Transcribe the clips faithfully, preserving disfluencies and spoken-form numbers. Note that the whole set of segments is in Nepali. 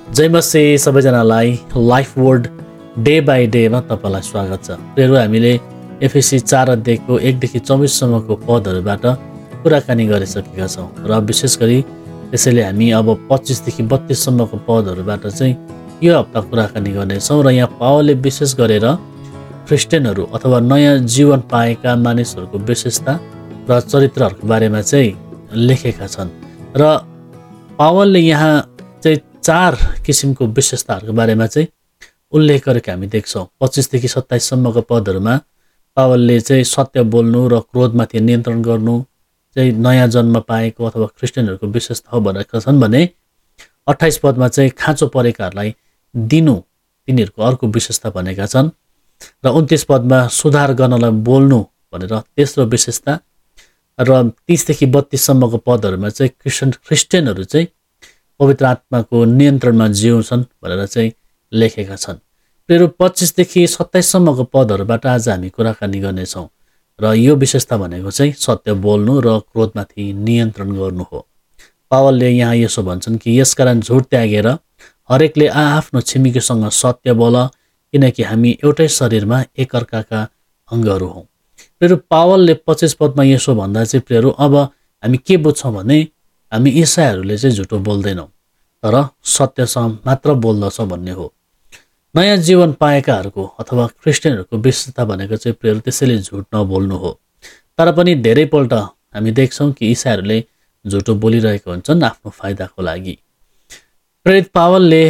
जय मसीह सबैजनालाई लाइफ वर्ड डे बाई डेमा तपाईँलाई स्वागत छ। प्रियहरू, हामीले एफएसी चार अध्यायको एकदेखि चौबिससम्मको पदहरूबाट कुराकानी गरिसकेका छौँ र विशेष गरी त्यसैले हामी अब पच्चिसदेखि बत्तीससम्मको पदहरूबाट चाहिँ यो हप्ता कुराकानी गर्नेछौँ र यहाँ पावलले विशेष गरेर क्रिस्चियनहरू अथवा नयाँ जीवन पाएका मानिसहरूको विशेषता र चरित्रहरूको बारेमा चाहिँ लेखेका छन् र पावलले यहाँ चाहिँ चार किसिमको विशेषताहरूको बारेमा चाहिँ उल्लेख गरेको हामी देख्छौँ। पच्चिसदेखि सत्ताइससम्मको पदहरूमा पावलले चाहिँ सत्य बोल्नु र क्रोधमाथि नियन्त्रण गर्नु चाहिँ नयाँ जन्म पाएको अथवा क्रिस्चियनहरूको विशेषता हो भनेका छन् भने अट्ठाइस पदमा चाहिँ खाँचो परेकाहरूलाई दिनु तिनीहरूको अर्को विशेषता भनेका छन् र उन्तिस पदमा सुधार गर्नलाई बोल्नु भनेर तेस्रो विशेषता र तीसदेखि बत्तीससम्मको पदहरूमा चाहिँ क्रिस्चियन क्रिस्चियनहरू चाहिँ पवित्र आत्माको नियन्त्रणमा जिउँछन् भनेर चाहिँ लेखेका छन्। फेरि पच्चिसदेखि सत्ताइससम्मको पदहरूबाट आज हामी कुराकानी गर्नेछौँ र यो विशेषता भनेको चाहिँ सत्य बोल्नु र क्रोधमाथि नियन्त्रण गर्नु हो। पावलले यहाँ यसो भन्छन् कि यसकारण झुट त्यागेर हरेकले आआफ्नो छिमेकीसँग सत्य बोल, किनकि हामी एउटै शरीरमा एकअर्काका अङ्गहरू हौँ। फेरि पावलले पच्चिस पदमा यसो भन्दा चाहिँ प्रियहरू, अब हामी के बुझ्छौँ भने हामी ईसाईहरूले चाहिँ झुटो बोल्दैनौँ तर सत्यसँग मात्र बोल्दछौँ भन्ने हो। नयाँ जीवन पाएकाहरूको अथवा क्रिस्चियनहरूको विशेषता भनेको चाहिँ प्रियहरू त्यसैले झुट नबोल्नु हो। तर पनि धेरैपल्ट हामी देख्छौँ कि ईसाईहरूले झुटो बोलिरहेका हुन्छन् आफ्नो फाइदाको लागि। प्रेरित पावलले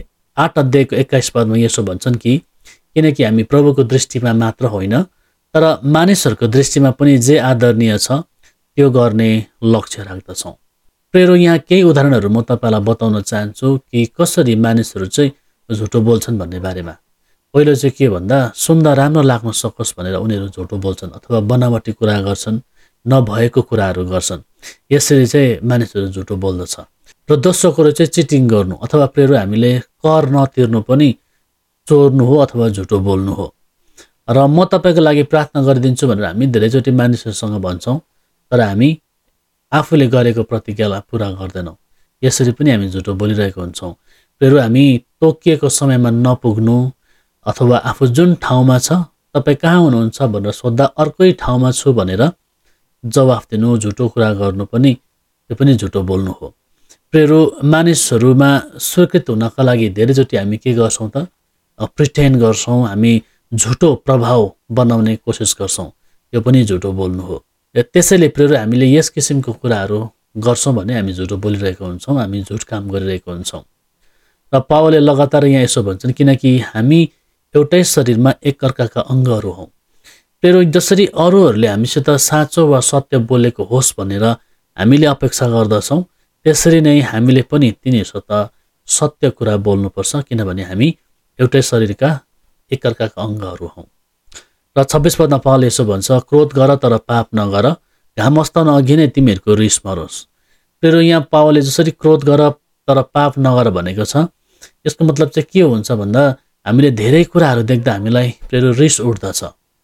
आठ अध्यायको एक्काइस पदमा यसो भन्छन् कि किनकि हामी प्रभुको दृष्टिमा मात्र होइन तर मानिसहरूको दृष्टिमा पनि जे आदरणीय छ त्यो गर्ने लक्ष्य राख्दछौँ। प्रेरो, यहाँ केही उदाहरणहरू म तपाईँलाई बताउन चाहन्छु कि कसरी मानिसहरू चाहिँ झुटो बोल्छन् भन्ने बारेमा। पहिलो चाहिँ के भन्दा सुन्दा राम्रो लाग्न सकोस् भनेर उनीहरू झुटो बोल्छन् अथवा बनावटी कुरा गर्छन्, नभएको कुराहरू गर्छन्। यसरी चाहिँ मानिसहरू झुटो बोल्दछ। र दोस्रो कुरो चाहिँ चिटिङ गर्नु अथवा प्रेरो हामीले कर नतिर्नु पनि चोर्नु हो अथवा झुटो बोल्नु हो। र म तपाईँको लागि प्रार्थना गरिदिन्छु भनेर हामी धेरैचोटि मानिसहरूसँग भन्छौँ तर हामी आफूले गरेको प्रतिज्ञालाई पुरा गर्दैनौँ। यसरी पनि हामी झुटो बोलिरहेको हुन्छौँ। फेरि हामी तोकिएको समयमा नपुग्नु अथवा आफू जुन ठाउँमा छ तपाईँ कहाँ हुनुहुन्छ भनेर सोद्धा अर्कै ठाउँमा छु भनेर जवाफ दिनु, झुटो कुरा गर्नु पनि त्यो पनि झुटो बोल्नु हो। फेरि मानिसहरूमा स्वीकृत हुनका लागि धेरैचोटि हामी के गर्छौँ त प्रिटेन्ड गर्छौँ, हामी झुटो प्रभाव बनाउने कोसिस गर्छौँ, यो पनि झुटो बोल्नु हो। त्यसैले प्रेरो हामीले यस किसिमको कुराहरू गर्छौँ भने हामी झुटो बोलिरहेको हुन्छौँ, हामी झुट काम गरिरहेको हुन्छौँ। र पावलले लगातार यहाँ यसो भन्छन् किनकि हामी एउटै शरीरमा एकअर्काका अङ्गहरू हौँ। प्रेरो, जसरी अरूहरूले हामीसित साँचो वा सत्य बोलेको होस् भनेर हामीले अपेक्षा गर्दछौँ त्यसरी नै हामीले पनि तिनीहरूसित सत्य कुरा बोल्नुपर्छ, किनभने हामी एउटै शरीरका एकअर्काका अङ्गहरू हौँ। र छब्बिस पदमा पावलले यसो भन्छ, क्रोध गर तर पाप नगर, घाम अस्ताउन अघि नै तिमीहरूको रिस मरोस्। फेरि यहाँ पावलले जसरी क्रोध गर तर पाप नगर भनेको छ, यसको मतलब चाहिँ के हुन्छ भन्दा हामीले धेरै कुराहरू देख्दा हामीलाई फेरि रिस उठ्दछ।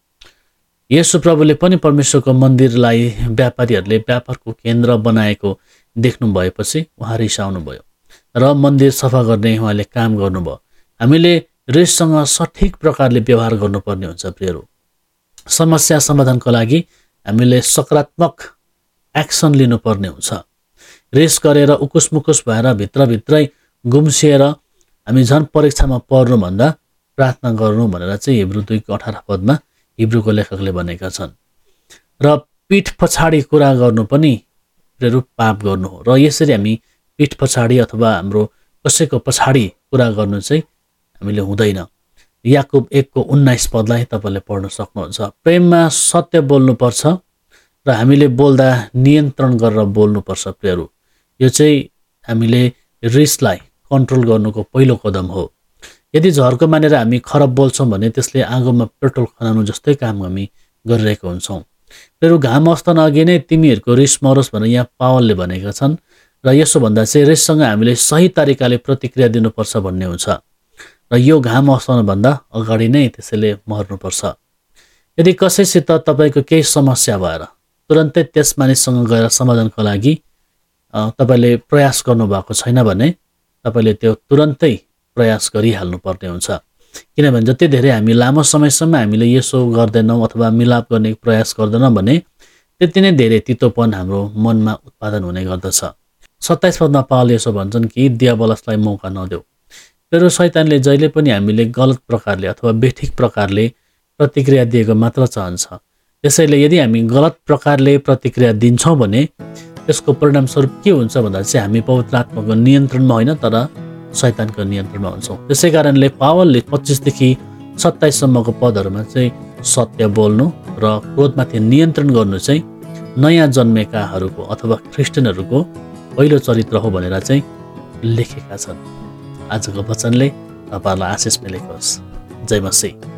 येशू प्रभुले पनि परमेश्वरको मन्दिरलाई व्यापारीहरूले व्यापारको केन्द्र बनाएको देख्नु भएपछि उहाँ रिसाउनु भयो र मन्दिर सफा गर्ने उहाँले काम गर्नुभयो। हामीले रिससँग सठिक प्रकारले व्यवहार गर्नुपर्ने हुन्छ। प्रियहरू, समस्या समाधानको लागि हामीले सकारात्मक एक्सन लिनुपर्ने हुन्छ। रिस गरेर उकुस मुकुस भएर भित्रभित्रै गुम्सिएर हामी झन् परीक्षामा पर्नुभन्दा प्रार्थना गर्नु भनेर चाहिँ हिब्रू दुईको अठार पदमा हिब्रूको लेखकले भनेका छन्। र पीठ पछाडि कुरा गर्नु पनि प्रेरो पाप गर्नु हो। र यसरी हामी पीठ पछाडि अथवा हाम्रो कसैको पछाडि कुरा गर्नु चाहिँ हामीले हुँदैन। याकुब एकको उन्नाइस पदलाई तपाईँले पढ्न सक्नुहुन्छ। प्रेममा सत्य बोल्नुपर्छ र हामीले बोल्दा नियन्त्रण गरेर बोल्नुपर्छ। प्रियहरू, यो चाहिँ हामीले रिसलाई कन्ट्रोल गर्नुको पहिलो कदम हो। यदि झर्को मानेर हामी खराब बोल्छौँ भने त्यसले आगोमा पेट्रोल खनाउनु जस्तै काम हामी गरिरहेको हुन्छौँ। फेरि घाम अस्ताउन अघि नै तिमीहरूको रिस मरोस् भनेर यहाँ पावलले भनेका छन् र यसो भन्दा चाहिँ रिससँग हामीले सही तरिकाले प्रतिक्रिया दिनुपर्छ भन्ने हुन्छ र यो घाम अस्ताउनुभन्दा अगाडि नै त्यसैले मर्नुपर्छ। यदि कसैसित तपाईँको केही समस्या भएर तुरन्तै त्यस मानिससँग गएर समाधानको लागि तपाईँले प्रयास गर्नुभएको छैन भने तपाईँले त्यो तुरन्तै प्रयास गरिहाल्नु पर्ने हुन्छ। किनभने जति धेरै हामी लामो समयसम्म हामीले यसो गर्दैनौँ अथवा मिलाप गर्ने प्रयास गर्दैनौँ भने त्यति नै धेरै तितोपन हाम्रो मनमा उत्पादन हुने गर्दछ। सत्ताइस पदमा पावलले यसो भन्छन् कि दियाबलसलाई मौका नदेऊ। फेरि शैतानले जहिले पनि हामीले गलत प्रकारले अथवा बेठिक प्रकारले प्रतिक्रिया दिएको मात्र चाहन्छ। त्यसैले यदि हामी गलत प्रकारले प्रतिक्रिया दिन्छौँ भने त्यसको परिणामस्वरूप के हुन्छ भन्दा चाहिँ हामी पवित्र आत्माको नियन्त्रणमा होइन तर शैतानको नियन्त्रणमा हुन्छौँ। त्यसै कारणले पावलले पच्चिसदेखि सत्ताइससम्मको पदहरूमा चाहिँ सत्य बोल्नु र क्रोधमाथि नियन्त्रण गर्नु चाहिँ नयाँ जन्मेकाहरूको अथवा ख्रिस्टियनहरूको पहिलो चरित्र हो भनेर चाहिँ लेखेका छन्। आजको वचनले तपाईँहरूलाई आशिष मिलेको होस्। जय मसीह।